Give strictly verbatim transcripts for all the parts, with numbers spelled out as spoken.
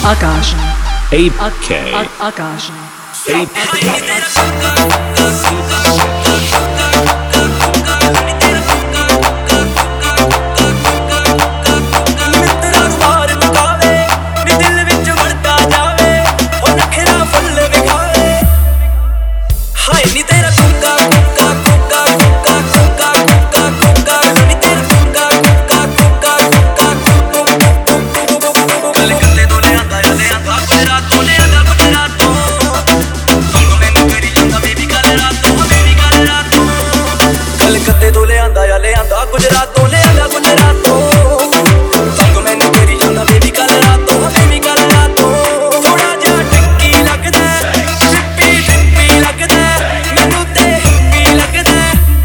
Akash. A K. Akash. A K. गुजरातों ले आंदा गुजरातों संग मैनू तेरी जांदा बेबी कल रातों बेबी कल रातों थोड़ा जा टक्की लगदा ट्रिपी ट्रिपी लगदा मैनू ते हिप्पी लगदा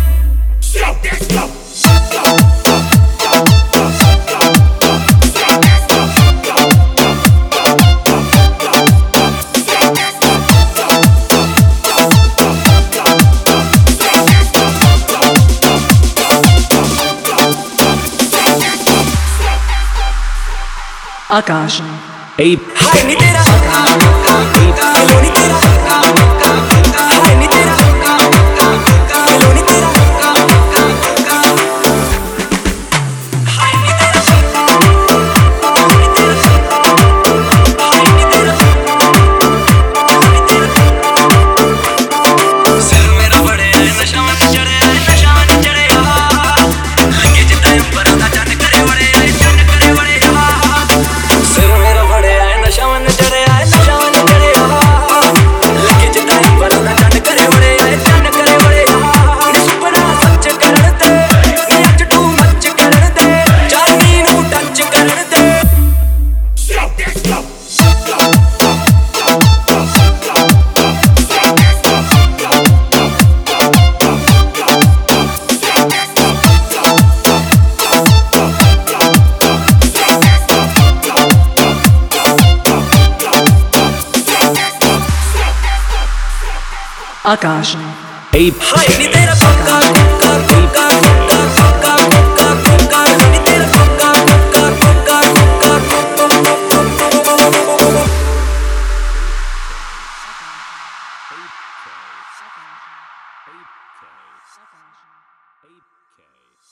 Akash. A हाय नी तेरा हेलो नी तेरा हाय नी तेरा हेलो नी तेरा हाय नी तेरा नी तेरा हाय नी तेरा नी तेरा सिर मेरा बड़े नशा में चढ़े नशा में चढ़े लगे जितना ऊपर दा जान करे बड़े जान करे बड़े सिर मेरा बड़े आए नशा में चढ़े आए नशा में चढ़े लगे जितना ऊपर दा जान करे बड़े जान करे बड़े नी सुपना सच करन दे नी अज टू मच करन दे जानी नू टच करन दे Akash. A हाय नी तेरा पक्का पक्का पक्का पक्का पक्का पक्का पक्का नी तेरा पक्का पक्का पक्का पक्का K.